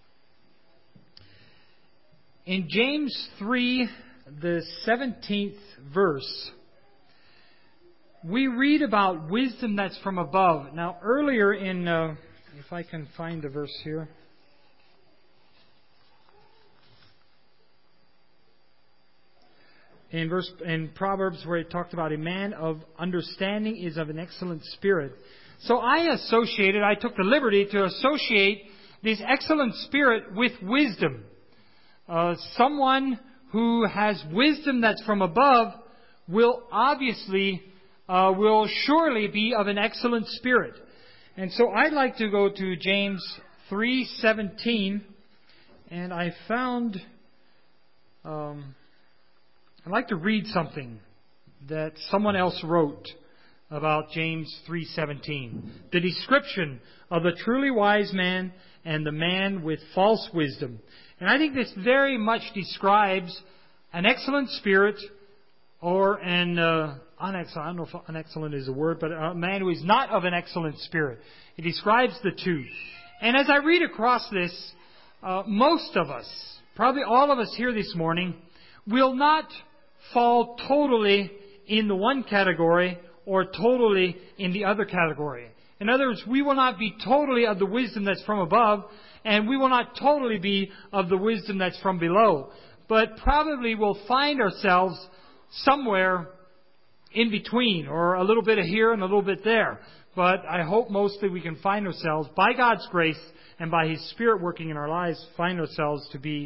In James 3, the 17th verse, we read about wisdom that's from above. Now, earlier in, if I can find the verse here. In Proverbs, where it talked about a man of understanding is of an excellent spirit. So I took the liberty to associate this excellent spirit with wisdom. Someone who has wisdom that's from above will surely be of an excellent spirit. And so I'd like to go to James 3:17, and I found, I'd like to read something that someone else wrote about James 3:17. The description of the truly wise man and the man with false wisdom. And I think this very much describes an excellent spirit, or an unexcellent, I don't know if unexcellent is a word, but a man who is not of an excellent spirit. It describes the two. And as I read across this, most of us, probably all of us here this morning, will not fall totally in the one category or totally in the other category. In other words, we will not be totally of the wisdom that's from above, and we will not totally be of the wisdom that's from below. But probably we'll find ourselves somewhere in between, or a little bit of here and a little bit there. But I hope mostly we can find ourselves, by God's grace and by His Spirit working in our lives, find ourselves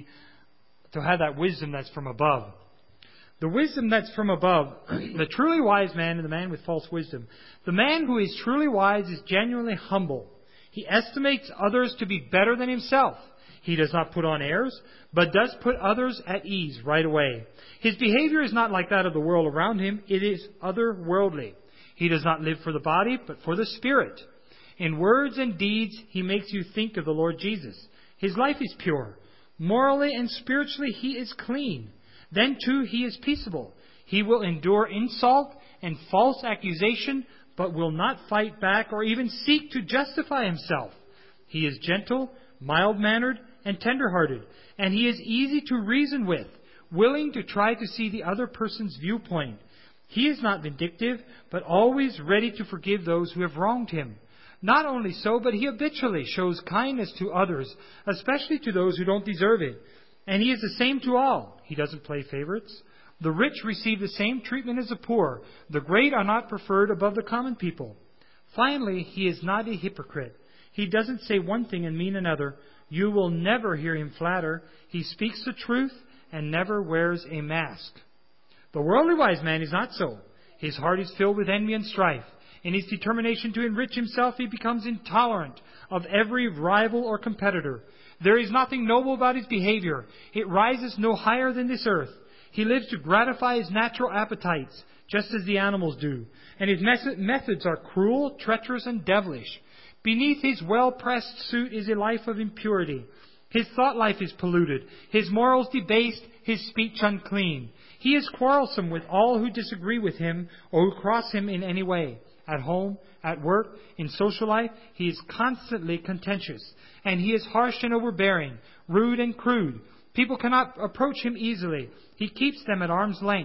to have that wisdom that's from above. The wisdom that's from above, the truly wise man and the man with false wisdom. The man who is truly wise is genuinely humble. He estimates others to be better than himself. He does not put on airs, but does put others at ease right away. His behavior is not like that of the world around him. It is otherworldly. He does not live for the body, but for the Spirit. In words and deeds, he makes you think of the Lord Jesus. His life is pure. Morally and spiritually, he is clean. Then, too, he is peaceable. He will endure insult and false accusation, but will not fight back or even seek to justify himself. He is gentle, mild-mannered, and tender-hearted, and he is easy to reason with, willing to try to see the other person's viewpoint. He is not vindictive, but always ready to forgive those who have wronged him. Not only so, but he habitually shows kindness to others, especially to those who don't deserve it. And he is the same to all. He doesn't play favorites. The rich receive the same treatment as the poor. The great are not preferred above the common people. Finally, he is not a hypocrite. He doesn't say one thing and mean another. You will never hear him flatter. He speaks the truth and never wears a mask. The worldly wise man is not so. His heart is filled with envy and strife. In his determination to enrich himself, he becomes intolerant of every rival or competitor. There is nothing noble about his behavior. It rises no higher than this earth. He lives to gratify his natural appetites, just as the animals do. And his methods are cruel, treacherous, and devilish. Beneath his well-pressed suit is a life of impurity. His thought life is polluted, his morals debased, his speech unclean. He is quarrelsome with all who disagree with him or who cross him in any way. At home, at work, in social life, he is constantly contentious. And he is harsh and overbearing, rude and crude. People cannot approach him easily. He keeps them at arm's length.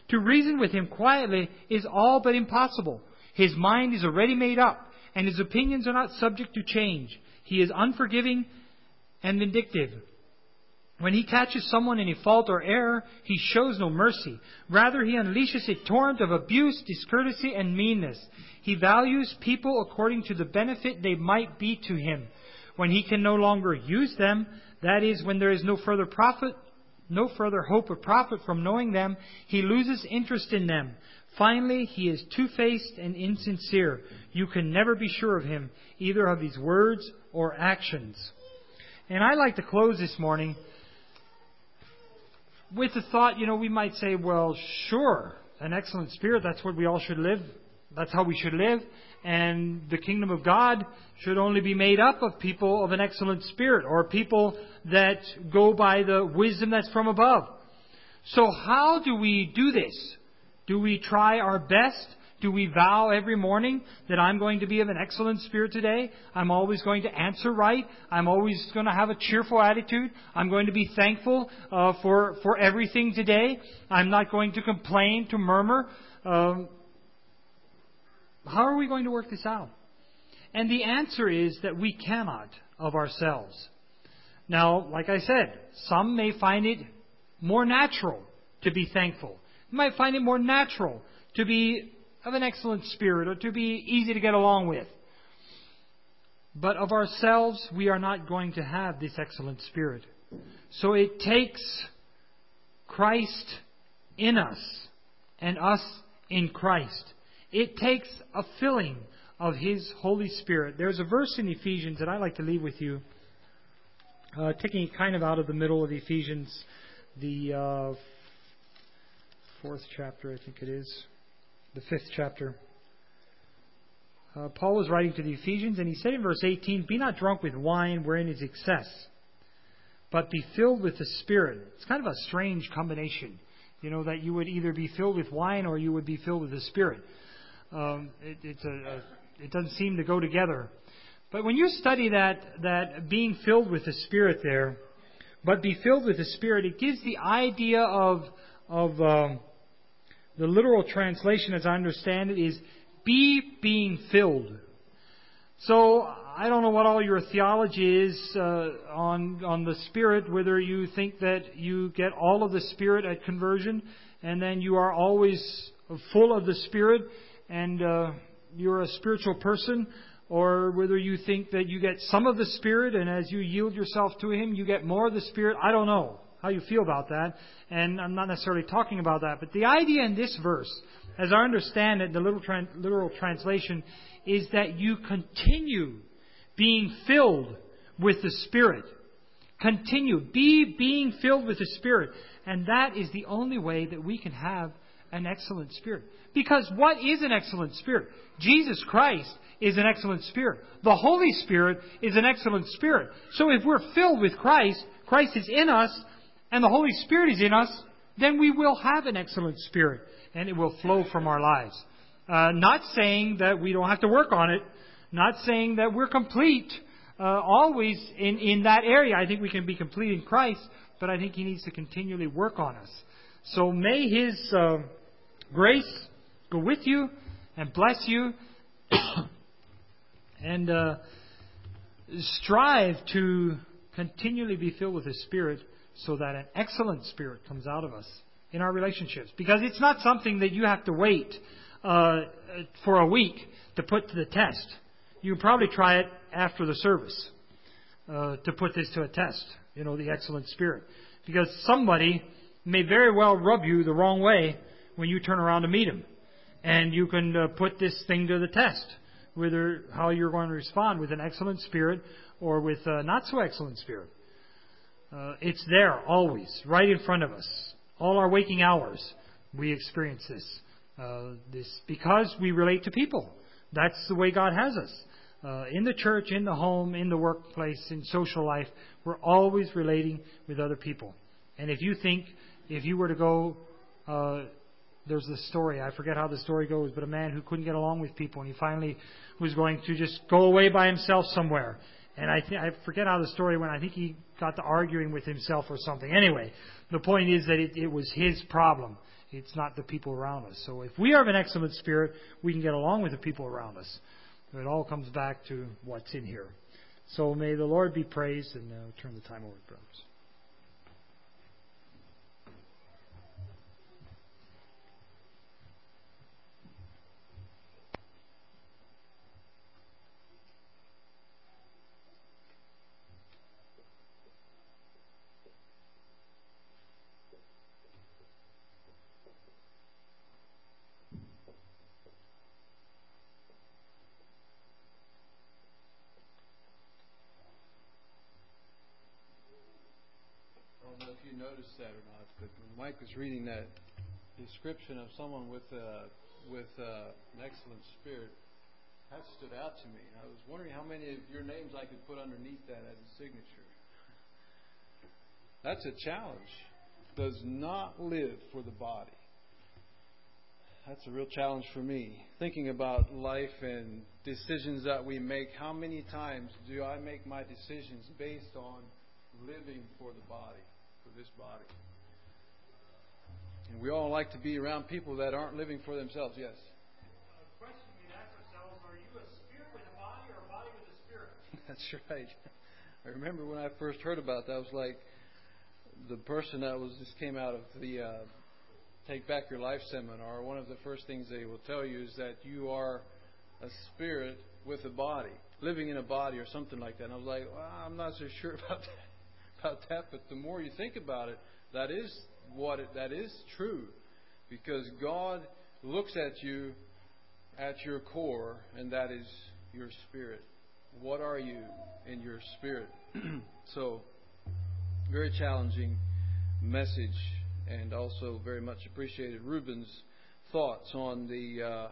To reason with him quietly is all but impossible. His mind is already made up, and his opinions are not subject to change. He is unforgiving and vindictive. When he catches someone in a fault or error, he shows no mercy. Rather, he unleashes a torrent of abuse, discourtesy, and meanness. He values people according to the benefit they might be to him. When he can no longer use them, that is, when there is no further hope of profit from knowing them, he loses interest in them. Finally, he is two-faced and insincere. You can never be sure of him, either of his words or actions. And I'd like to close this morning with the thought, we might say, well, sure, an excellent spirit, that's what we all should live. That's how we should live. And the kingdom of God should only be made up of people of an excellent spirit, or people that go by the wisdom that's from above. So how do we do this? Do we try our best? Do we vow every morning that I'm going to be of an excellent spirit today? I'm always going to answer right. I'm always going to have a cheerful attitude. I'm going to be thankful for everything today. I'm not going to complain, to murmur. How are we going to work this out? And the answer is that we cannot of ourselves. Now, like I said, some may find it more natural to be thankful. You might find it more natural to be of an excellent spirit, or to be easy to get along with. But of ourselves, we are not going to have this excellent spirit. So it takes Christ in us and us in Christ. It takes a filling of His Holy Spirit. There's a verse in Ephesians that I'd like to leave with you, taking it kind of out of the middle of Ephesians, the 4th chapter, I think it is. The 5th chapter. Paul was writing to the Ephesians, and he said in verse 18, "Be not drunk with wine wherein is excess, but be filled with the Spirit." It's kind of a strange combination, that you would either be filled with wine or you would be filled with the Spirit. It doesn't seem to go together. But when you study that being filled with the Spirit there, but be filled with the Spirit, it gives the idea of the literal translation, as I understand it, is be being filled. So I don't know what all your theology is on the Spirit, whether you think that you get all of the Spirit at conversion and then you are always full of the Spirit and you're a spiritual person, or whether you think that you get some of the Spirit and as you yield yourself to Him, you get more of the Spirit. I don't know how you feel about that, and I'm not necessarily talking about that. But the idea in this verse, as I understand it, the literal translation, is that you continue being filled with the Spirit. Continue. Be being filled with the Spirit. And that is the only way that we can have an excellent spirit. Because what is an excellent spirit? Jesus Christ is an excellent spirit. The Holy Spirit is an excellent spirit. So if we're filled with Christ, Christ is in us, and the Holy Spirit is in us, then we will have an excellent spirit, and it will flow from our lives. Not saying that we don't have to work on it, not saying that we're complete always in that area. I think we can be complete in Christ, but I think He needs to continually work on us. So may His grace go with you and bless you, and strive to continually be filled with His Spirit, so that an excellent spirit comes out of us in our relationships. Because it's not something that you have to wait for a week to put to the test. You can probably try it after the service to put this to a test, the excellent spirit. Because somebody may very well rub you the wrong way when you turn around to meet him. And you can put this thing to the test, whether how you're going to respond with an excellent spirit or with a not so excellent spirit. It's there always, right in front of us. All our waking hours, we experience this because we relate to people. That's the way God has us. In the church, in the home, in the workplace, in social life, we're always relating with other people. And if you were to go, there's this story, I forget how the story goes, but a man who couldn't get along with people, and he finally was going to just go away by himself somewhere. And I forget how the story went. I think he got to arguing with himself or something. Anyway, the point is that it was his problem. It's not the people around us. So if we have an excellent spirit, we can get along with the people around us. It all comes back to what's in here. So may the Lord be praised, and turn the time over to brothers. Noticed that or not, but when Mike was reading that description of someone with an excellent spirit, that stood out to me. I was wondering how many of your names I could put underneath that as a signature. That's a challenge. Does not live for the body. That's a real challenge for me. Thinking about life and decisions that we make, how many times do I make my decisions based on living for the body? This body. And we all like to be around people that aren't living for themselves. Yes? The question we ask ourselves, are you a spirit with a body or a body with a spirit? That's right. I remember when I first heard about that, I was like, the person that just came out of the Take Back Your Life seminar, one of the first things they will tell you is that you are a spirit with a body, living in a body or something like that. And I was like, well, I'm not so sure about that, but the more you think about it, that is true, because God looks at you at your core, and that is your spirit. What are you in your spirit? So, very challenging message, and also very much appreciated Ruben's thoughts on the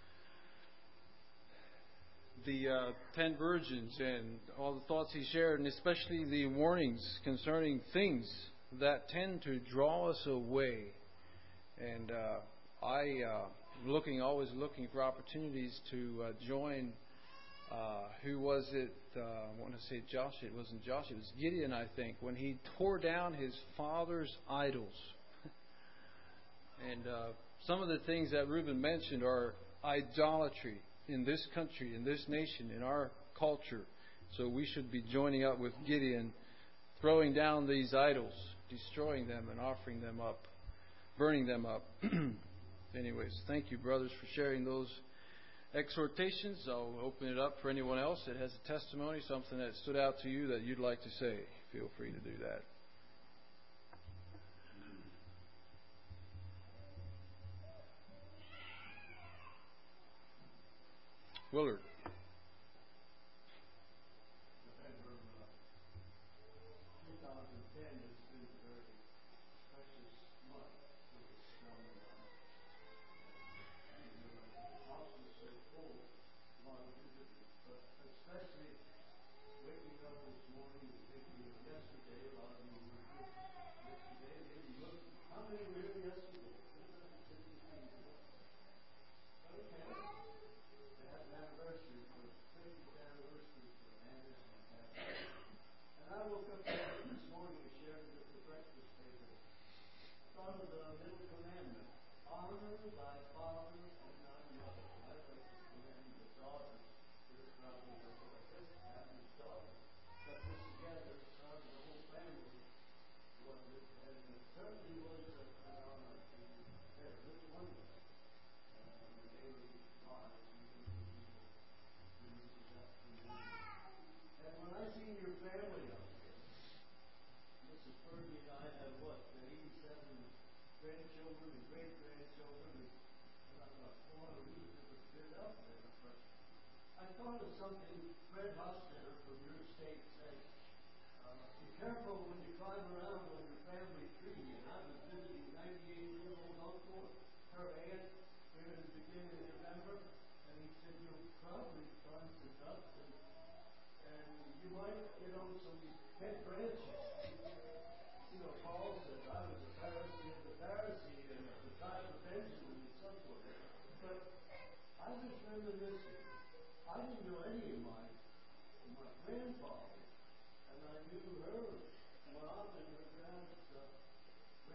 10 virgins and all the thoughts he shared, and especially the warnings concerning things that tend to draw us away. And always looking for opportunities to join. Who was it? I want to say Josh. It wasn't Josh. It was Gideon, I think, when he tore down his father's idols. And some of the things that Reuben mentioned are idolatry in this country, in this nation, in our culture. So we should be joining up with Gideon, throwing down these idols, destroying them and offering them up, burning them up. Anyways, thank you, brothers, for sharing those exhortations. I'll open it up for anyone else that has a testimony, something that stood out to you that you'd like to say. Feel free to do that. Willard.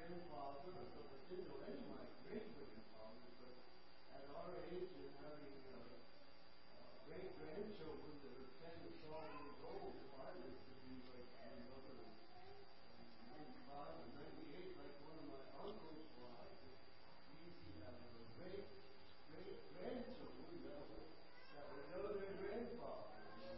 grandfather, or I didn't know any of my great-grandfathers, but at our age and having great-grandchildren that are 10 to 12 years old, if I lived to be like another 95 or 98, like one of my uncles was, easy to have great-grandchildren that would know their grandfather.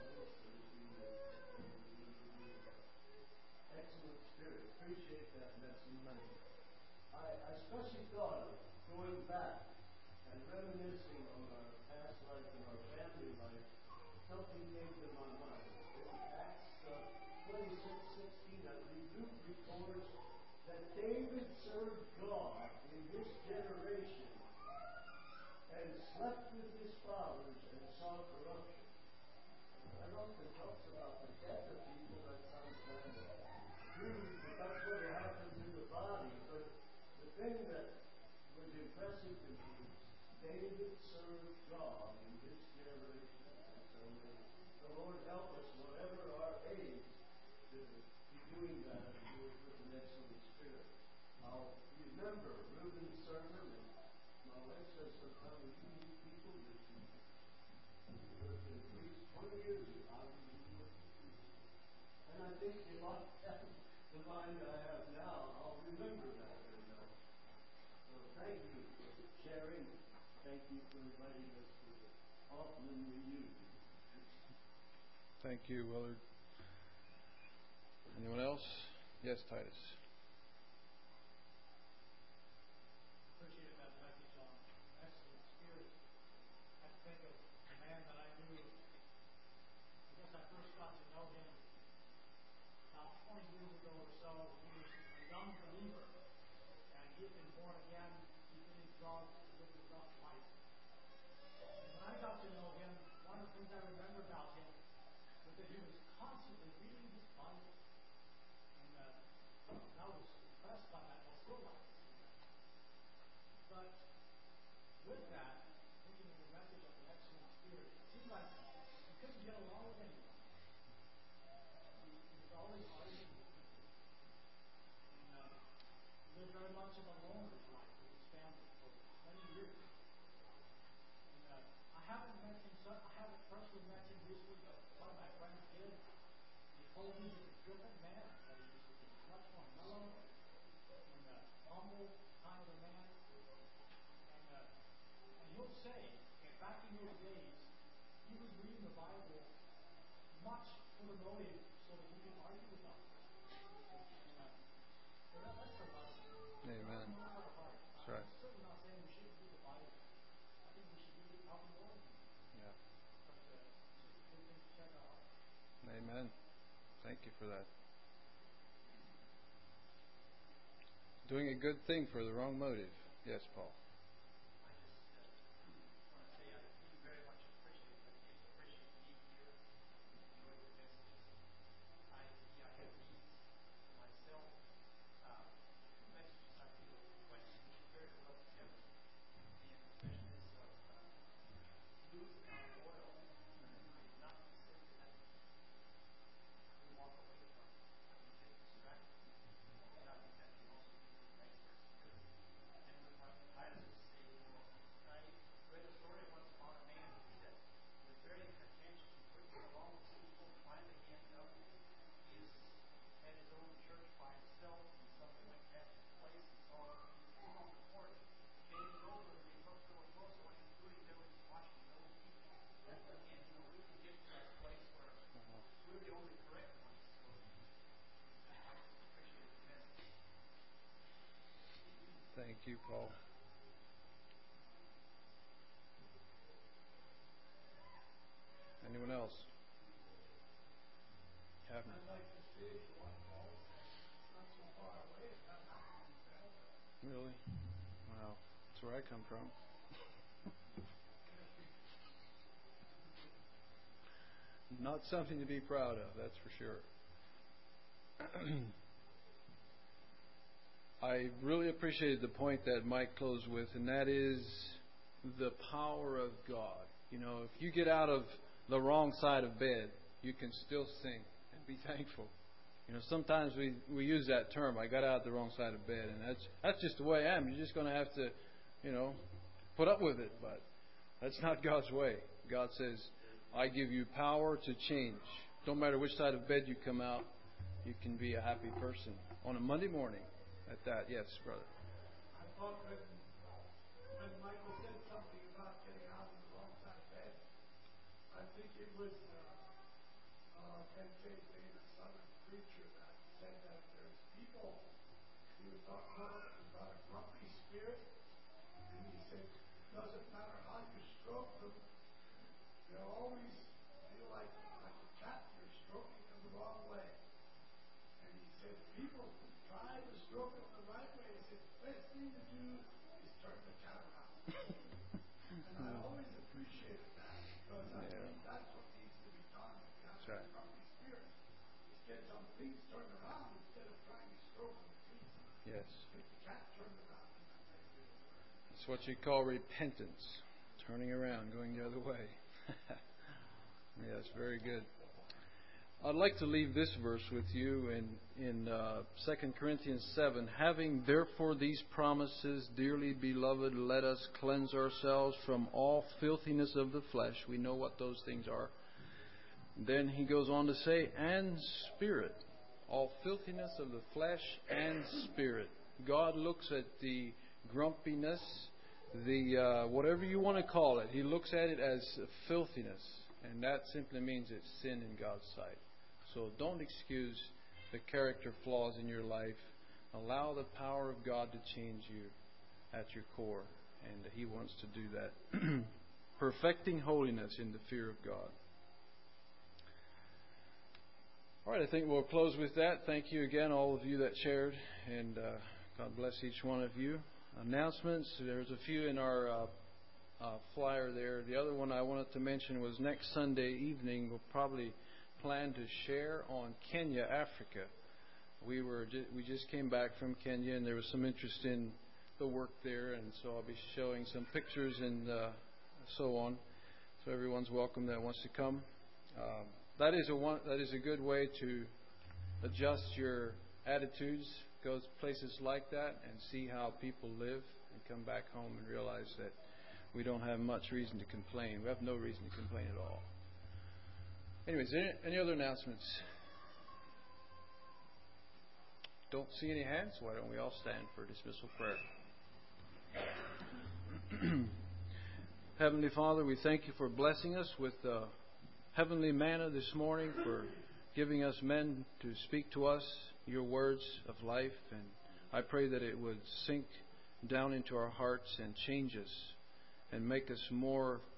Excellent spirit. Appreciate that message. I especially thought of going back and reminiscing on our past life and our family life. Something came to my mind. In Acts 26:16, I believe Luke records that David served God in his generation and slept with his fathers and saw corruption. That often talks about the death of people. That sounds kind of crude, but that's what happens in the body. But the thing that was impressive to me is David served God in his generation. And so may the Lord help us, whatever our age, to be doing that and do it with an excellent spirit. I'll remember Reuben's sermon, and my wife says sometimes when you meet people that you have been preached 20 years ago, how do you do it? And I think if I have the mind I have now, I'll remember that very well. So thank you for sharing. Thank you for inviting us to the Hoffman reunion. Thank you, Willard. Anyone else? Yes, Titus. Appreciated that message on excellent spirit. I think of a man that I knew. I guess I first got to know him about 20 years ago or so. He was a young believer, and he had been born again. He'd been in drugs, lived a rough life. And when I got to know him, one of the things I remember about him was that he was constantly reading his Bible. And I was impressed by that. I still like to see that. But with that, thinking of the message of the excellent spirit, it seemed like he couldn't get along with anyone. He was always arguing with people. And he lived very much of a loner's life with his family for many years. And I haven't personally met him recently, but one of my friends did. He told me he's a different man that he used to be. Much more mellow and humble kind of a man. And he'll say, back in those days, he was reading the Bible much for the motive so that he could argue with others. So that's a lesson. Amen. That's right. I'm certainly not saying we shouldn't read the Bible. I think we should read it probably more. Yeah. But it's just a good thing to check out. Amen. Thank you for that. Doing a good thing for the wrong motive. Yes, Paul. I just want to say I do very much appreciate being here, enjoy your messages. I have these for myself. Two messages I feel went very well together, and especially this of youth, not oil. It's not something that we walk away from. We get distracted, and I think that can also be the excellent spirit. And with what Titus was saying, I read a story once about a man who said, was very contentious and working along with people, finally he ended up, had his own church by himself, and something went past his place and saw him on the porch, came over and he looked a little closer. What he was doing, there was washing those people. And we can get to that place where we're the only correct ones. So I appreciate the message. Thank you, Paul. Anyone else? Kevin. I'd like to see what Paul said. It's not so far away. It's not happening. Really? Wow. That's where I come from. Not something to be proud of, that's for sure. I really appreciated the point that Mike closed with, and that is the power of God. You know, if you get out of the wrong side of bed, you can still sing and be thankful. Sometimes we use that term. I got out the wrong side of bed, and that's just the way I am. You're just going to have to, put up with it. But that's not God's way. God says, I give you power to change. Don't matter which side of bed you come out, you can be a happy person on a Monday morning. At that, yes, brother. I thought when Michael said something about getting out of the wrong side of bed, I think it was Ken Tate, a Southern preacher, that said that there's people, he was talking about a grumpy spirit, and he said, it doesn't matter how you stroke them, they'll always feel like a cat, you're stroking them the wrong way. And he said, people who try to stroke it the right way, he said, the best thing to do is turn the cat around. And I always appreciated that, because I think that's what needs to be done. That's right. Grumpy spirit is get some things turned around instead of trying to stroke them to pieces. Yes. Get the cat turned around. That's what you call repentance. Turning around, going the other way. Yes, very good. I'd like to leave this verse with you in 2 Corinthians 7. Having therefore these promises, dearly beloved, let us cleanse ourselves from all filthiness of the flesh. We know what those things are. Then he goes on to say, and spirit. All filthiness of the flesh and spirit. God looks at the grumpiness, the whatever you want to call it. He looks at it as filthiness. And that simply means it's sin in God's sight. So don't excuse the character flaws in your life. Allow the power of God to change you at your core. And He wants to do that. Perfecting holiness in the fear of God. All right, I think we'll close with that. Thank you again, all of you that shared. And God bless each one of you. Announcements. There's a few in our flyer there. The other one I wanted to mention was next Sunday evening we'll probably plan to share on Kenya, Africa. We just came back from Kenya, and there was some interest in the work there, and so I'll be showing some pictures and so on. So everyone's welcome that wants to come. That is a good way to adjust your attitudes, go to places like that and see how people live, and come back home and realize that we don't have much reason to complain. We have no reason to complain at all. Anyways, any other announcements? Don't see any hands. Why don't we all stand for dismissal prayer? Heavenly Father, we thank you for blessing us with heavenly manna this morning, for giving us men to speak to us your words of life. And I pray that it would sink down into our hearts and change us and make us more